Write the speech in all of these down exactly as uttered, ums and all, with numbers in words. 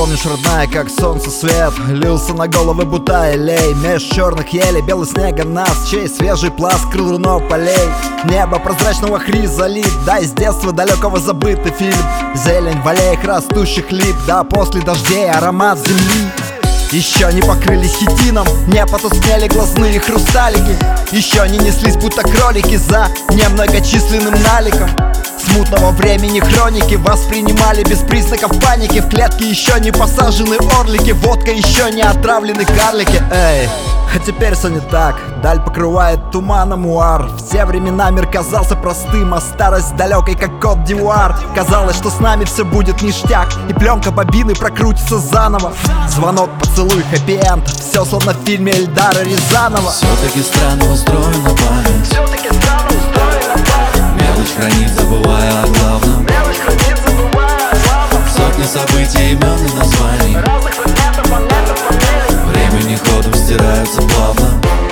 Помнишь, родная, как солнце свет лился на головы, будто елей. Меж черных елей белый снега нас, чей свежий пласт крыл руно полей. Небо прозрачного хризолит, да из детства далекого забытый фильм. Зелень в аллеях растущих лип, да после дождей аромат земли. Еще не покрылись хитином, не потускнели глазные хрусталики. Еще не неслись, будто кролики за немногочисленным наликом. Смутного времени хроники воспринимали без признаков паники. В клетке еще не посажены орлики, водка еще не отравлены карлики. Эй, а теперь все не так, даль покрывает туманом муар. Все времена мир казался простым, а старость далекой, как Кот-д'Ивуар. Казалось, что с нами все будет ништяк, и пленка бобины прокрутится заново. Звонок, поцелуй, хэппи-энд, все словно в фильме Эльдара Рязанова. Все-таки странно устроена память, Все-таки странно устроена память. Мелочь хранит, забывая о главном. Мелочь хранит, забывая о главном. Сотни событий, имен и названий, Разных предметов, моментов, фамилий. времени ходом стираются плавно.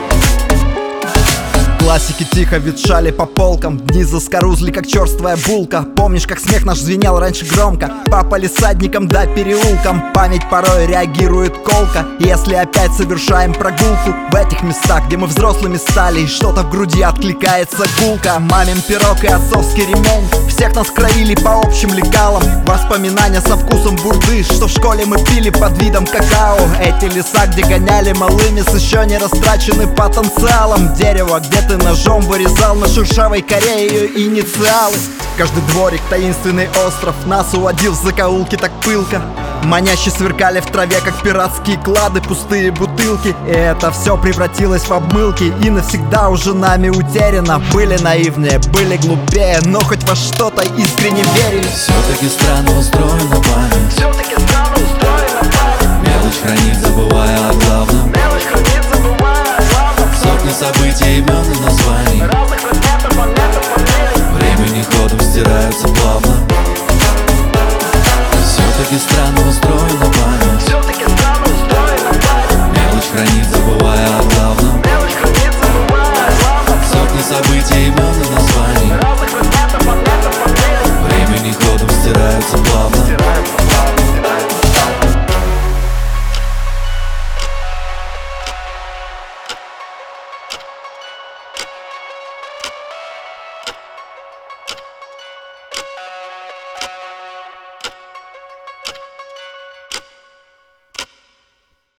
Классики тихо ветшали по полкам, дни заскорузли, как черствая булка. Помнишь, как смех наш звенел раньше громко по палисадникам да переулкам? Память порой реагирует колко, если опять совершаем прогулку в этих местах, где мы взрослыми стали, и что-то в груди откликается гулко. Мамин пирог и отцовский ремень, всех нас кроили по общим лекалам. Воспоминания со вкусом бурды, что в школе мы пили под видом какао. Эти леса, где гоняли малыми с еще не растраченным потенциалом. Дерево, где ты ножом вырезал на шершавой коре ее инициалы. Каждый дворик, таинственный остров нас уводил в закоулки так пылко. Маняще сверкали в траве, как пиратские клады, пустые бутылки. И это все превратилось в обмылки и навсегда уже нами утеряно. Были наивнее, были глупее, но хоть во что-то искренне верили. Все-таки странно устроена память, Все-таки странно устроена память. мелочь хранит, забывая о главном. Мелочь хранит, забывая о главном. Сотни событий, имен и названий, Разных предметов, моментов, фамилий. времени ходом стираются плавно. Все-таки странно